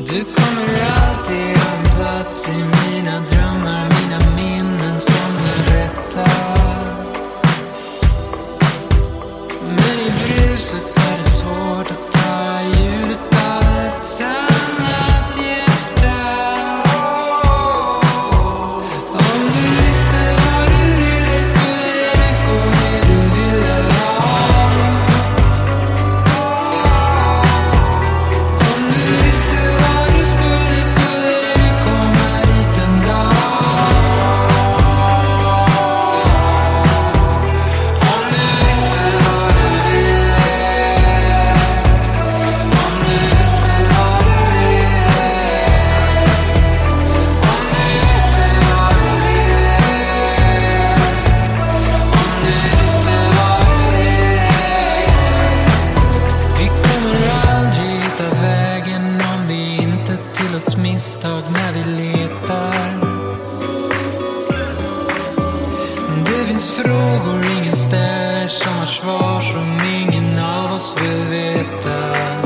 Du kommer alltid ha en plats i mina drömmar, mina minnen som du rättar. Men i bruset är det svårt att ta ljudet av ett annat hjärta. Om du visste vad du ville skulle du få det du ville ha. Om du visste vad du skulle du komma dit en dag. Om du visste vad du ville. Om du visste vad du ville. Om du visste vad du ville. Om du visste vad du ville. Vi kommer aldrig hitta vägen om vi inte tillåts misstag när vi letar. Det finns frågor ingen ställer som har svar som ingen av oss vill veta.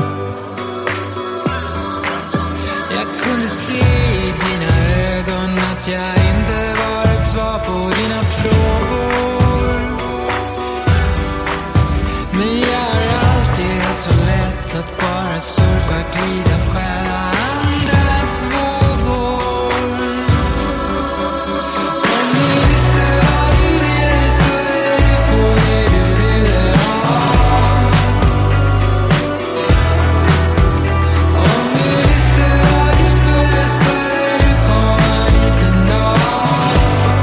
Jag kunde se i dina ögon att jag inte var ett svar på dina frågor. Men jag har alltid haft så lätt att bara surfa, glida, stjäla andras vågor. Om du visste vad du ville skulle du få det du ville ha. Om du visste vad du skulle du komma dit en dag.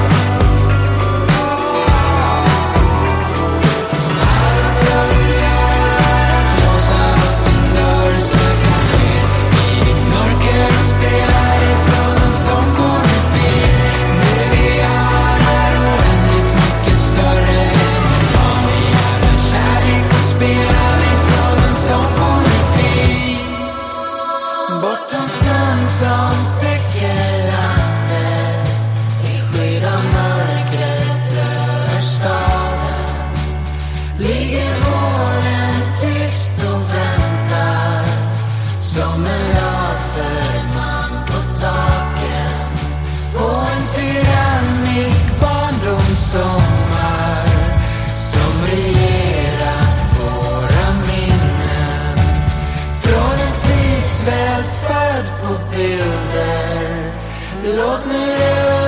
Allt jag vill göra är att låsa upp din dörr, söka skydd i ditt mörker och spela det som en sång på repeat. Det vi har är oändligt mycket större än vad vi jävla kärlek och spela det som en sång på repeat. Bortom snön som täcker landet, i skydd av mörkret över staden, ligger våren tyst och väntar som en laserman på taken på en tyrannisk barndomssommar som regerat våra minnen från en tidsvält född på bilder. Låt nu det